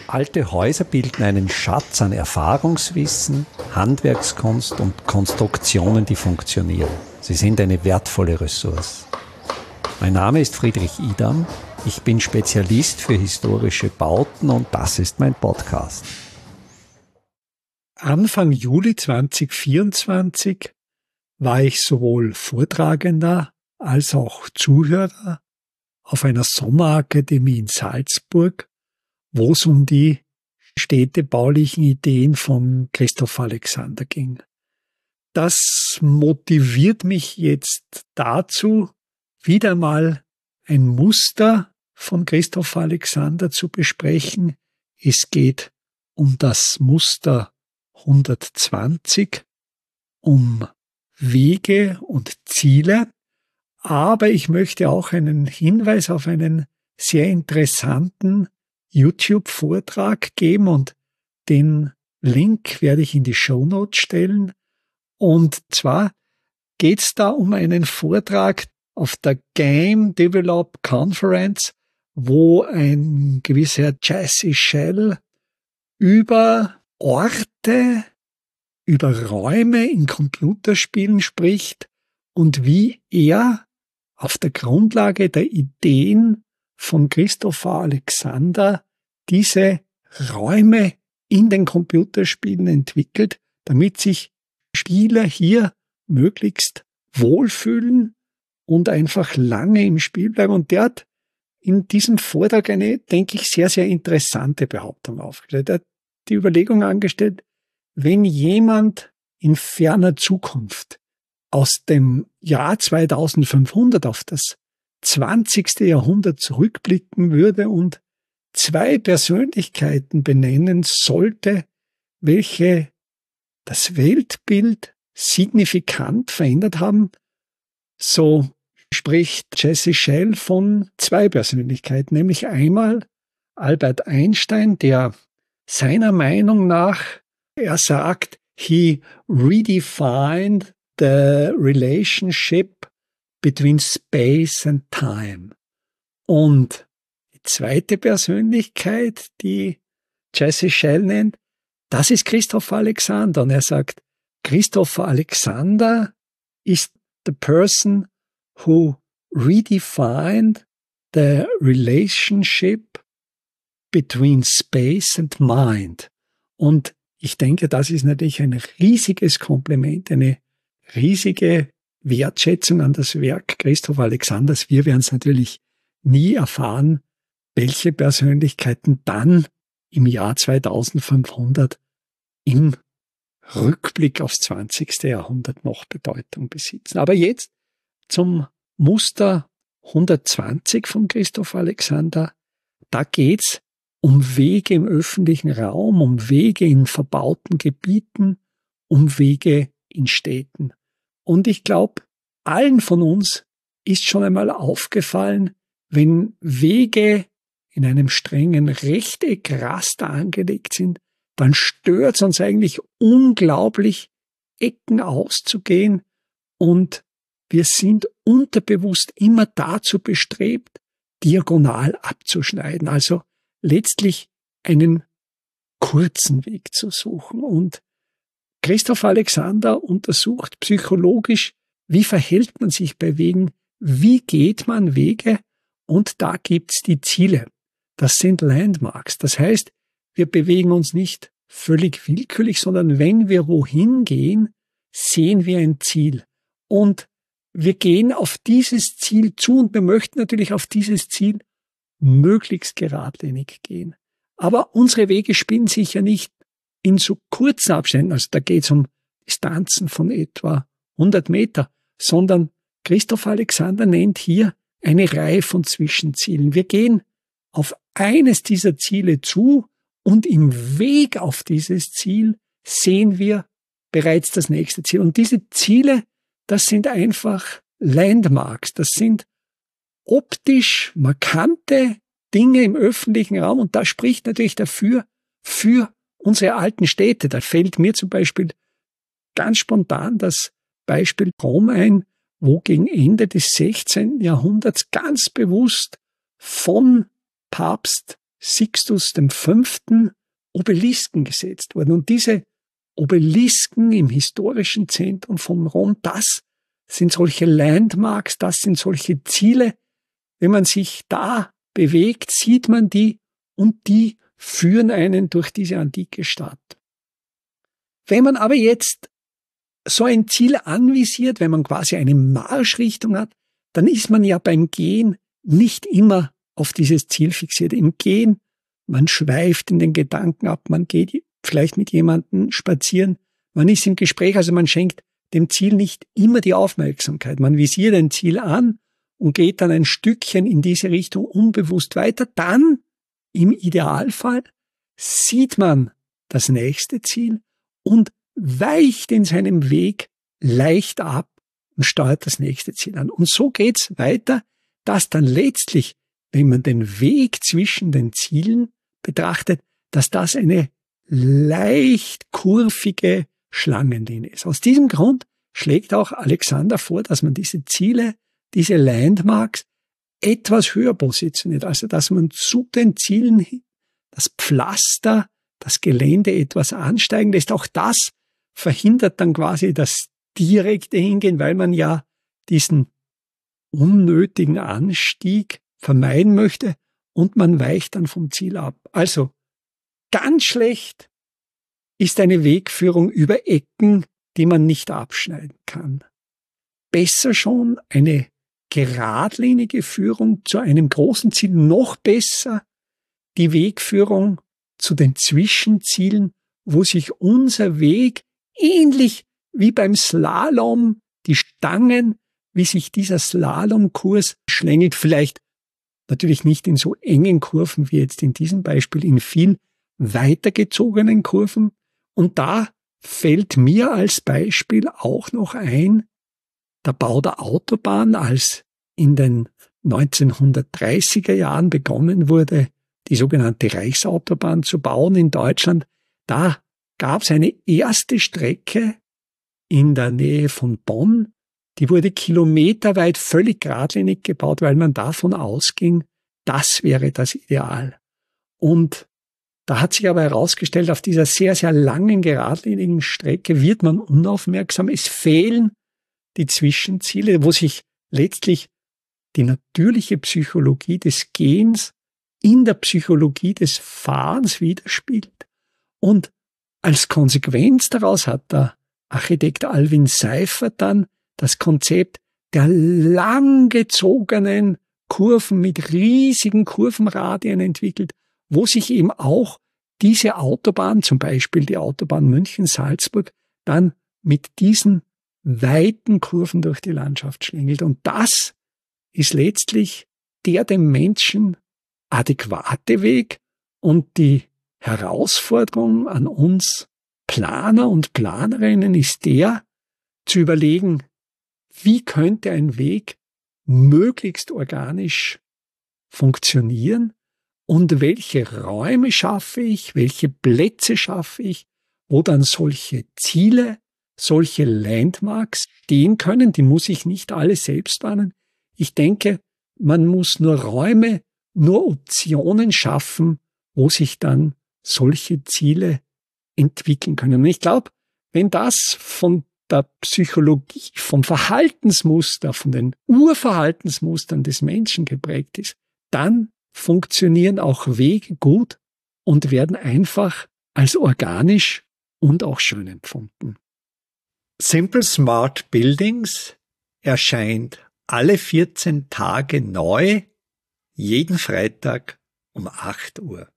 Alte Häuser bilden einen Schatz an Erfahrungswissen, Handwerkskunst und Konstruktionen, die funktionieren. Sie sind eine wertvolle Ressource. Mein Name ist Friedrich Idam. Ich bin Spezialist für historische Bauten und das ist mein Podcast. Anfang Juli 2024 war ich sowohl Vortragender als auch Zuhörer auf einer Sommerakademie in Salzburg, wo es um die städtebaulichen Ideen von Christoph Alexander ging. Das motiviert mich jetzt dazu, wieder mal ein Muster von Christoph Alexander zu besprechen. Es geht um das Muster 120, um Wege und Ziele, aber ich möchte auch einen Hinweis auf einen sehr interessanten YouTube-Vortrag geben und den Link werde ich in die Shownotes stellen. Und zwar geht es da um einen Vortrag auf der Game Develop Conference, wo ein gewisser Jesse Schell über Orte, über Räume in Computerspielen spricht und wie er auf der Grundlage der Ideen von Christopher Alexander diese Räume in den Computerspielen entwickelt, damit sich Spieler hier möglichst wohlfühlen und einfach lange im Spiel bleiben. Und der hat in diesem Vortrag eine, denke ich, sehr, sehr interessante Behauptung aufgestellt. Er hat die Überlegung angestellt, wenn jemand in ferner Zukunft aus dem Jahr 2500 auf das 20. Jahrhundert zurückblicken würde und zwei Persönlichkeiten benennen sollte, welche das Weltbild signifikant verändert haben, so spricht Jesse Schell von zwei Persönlichkeiten, nämlich einmal Albert Einstein, der seiner Meinung nach, er sagt, he redefined the relationship between space and time. Und die zweite Persönlichkeit, die Jesse Schell nennt, das ist Christopher Alexander. Und er sagt, Christopher Alexander ist the person who redefined the relationship between space and mind. Und ich denke, das ist natürlich ein riesiges Kompliment, eine riesige Wertschätzung an das Werk Christoph Alexanders. Wir werden es natürlich nie erfahren, welche Persönlichkeiten dann im Jahr 2500 im Rückblick aufs 20. Jahrhundert noch Bedeutung besitzen. Aber jetzt zum Muster 120 von Christoph Alexander. Da geht's um Wege im öffentlichen Raum, um Wege in verbauten Gebieten, um Wege in Städten. Und ich glaube, allen von uns ist schon einmal aufgefallen, wenn Wege in einem strengen Rechteckraster angelegt sind, dann stört es uns eigentlich unglaublich, Ecken auszugehen und wir sind unterbewusst immer dazu bestrebt, diagonal abzuschneiden, also letztlich einen kurzen Weg zu suchen. Und Christoph Alexander untersucht psychologisch, wie verhält man sich bei Wegen, wie geht man Wege, und da gibt's die Ziele. Das sind Landmarks. Das heißt, wir bewegen uns nicht völlig willkürlich, sondern wenn wir wohin gehen, sehen wir ein Ziel. Und wir gehen auf dieses Ziel zu und wir möchten natürlich auf dieses Ziel möglichst geradlinig gehen. Aber unsere Wege spinnen sich ja nicht in so kurzen Abständen, also da geht es um Distanzen von etwa 100 Meter, sondern Christoph Alexander nennt hier eine Reihe von Zwischenzielen. Wir gehen auf eines dieser Ziele zu und im Weg auf dieses Ziel sehen wir bereits das nächste Ziel. Und diese Ziele, das sind einfach Landmarks, das sind optisch markante Dinge im öffentlichen Raum und das spricht natürlich dafür, für unsere alten Städte. Da fällt mir zum Beispiel ganz spontan das Beispiel Rom ein, wo gegen Ende des 16. Jahrhunderts ganz bewusst von Papst Sixtus V. Obelisken gesetzt wurden. Und diese Obelisken im historischen Zentrum von Rom, das sind solche Landmarks, das sind solche Ziele. Wenn man sich da bewegt, sieht man die und die führen einen durch diese antike Stadt. Wenn man aber jetzt so ein Ziel anvisiert, wenn man quasi eine Marschrichtung hat, dann ist man ja beim Gehen nicht immer auf dieses Ziel fixiert. Im Gehen, man schweift in den Gedanken ab, man geht vielleicht mit jemandem spazieren, man ist im Gespräch, also man schenkt dem Ziel nicht immer die Aufmerksamkeit. Man visiert ein Ziel an und geht dann ein Stückchen in diese Richtung unbewusst weiter. Dann, im Idealfall, sieht man das nächste Ziel und weicht in seinem Weg leicht ab und steuert das nächste Ziel an. Und so geht's weiter, dass dann letztlich, wenn man den Weg zwischen den Zielen betrachtet, dass das eine leicht kurvige Schlangenlinie ist. Aus diesem Grund schlägt auch Alexander vor, dass man diese Ziele, diese Landmarks etwas höher positioniert, also dass man zu den Zielen hin das Pflaster, das Gelände etwas ansteigen lässt. Auch das verhindert dann quasi das direkte Hingehen, weil man ja diesen unnötigen Anstieg vermeiden möchte und man weicht dann vom Ziel ab. Also ganz schlecht ist eine Wegführung über Ecken, die man nicht abschneiden kann. Besser schon eine geradlinige Führung zu einem großen Ziel, noch besser die Wegführung zu den Zwischenzielen, wo sich unser Weg ähnlich wie beim Slalom, die Stangen, wie sich dieser Slalomkurs schlängelt, vielleicht natürlich nicht in so engen Kurven wie jetzt in diesem Beispiel, in viel weitergezogenen Kurven. Und da fällt mir als Beispiel auch noch ein, der Bau der Autobahn, als in den 1930er Jahren begonnen wurde, die sogenannte Reichsautobahn zu bauen in Deutschland. Da gab es eine erste Strecke in der Nähe von Bonn, die wurde kilometerweit völlig geradlinig gebaut, weil man davon ausging, das wäre das Ideal. Und da hat sich aber herausgestellt, auf dieser sehr, sehr langen, geradlinigen Strecke wird man unaufmerksam. Es fehlen die Zwischenziele, wo sich letztlich die natürliche Psychologie des Gehens in der Psychologie des Fahrens widerspiegelt. Und als Konsequenz daraus hat der Architekt Alvin Seifert dann das Konzept der langgezogenen Kurven mit riesigen Kurvenradien entwickelt, wo sich eben auch diese Autobahn, zum Beispiel die Autobahn München-Salzburg, dann mit diesen weiten Kurven durch die Landschaft schlängelt. Und das ist letztlich der dem Menschen adäquate Weg und die Herausforderung an uns Planer und Planerinnen ist der, zu überlegen, wie könnte ein Weg möglichst organisch funktionieren und welche Räume schaffe ich, welche Plätze schaffe ich, wo dann solche Ziele, solche Landmarks stehen können. Die muss ich nicht alle selbst bahnen. Ich denke, man muss nur Räume, nur Optionen schaffen, wo sich dann solche Ziele entwickeln können. Und ich glaube, wenn das von der Psychologie, vom Verhaltensmuster, von den Urverhaltensmustern des Menschen geprägt ist, dann funktionieren auch Wege gut und werden einfach als organisch und auch schön empfunden. Simple Smart Buildings erscheint alle 14 Tage neu, jeden Freitag um 8 Uhr.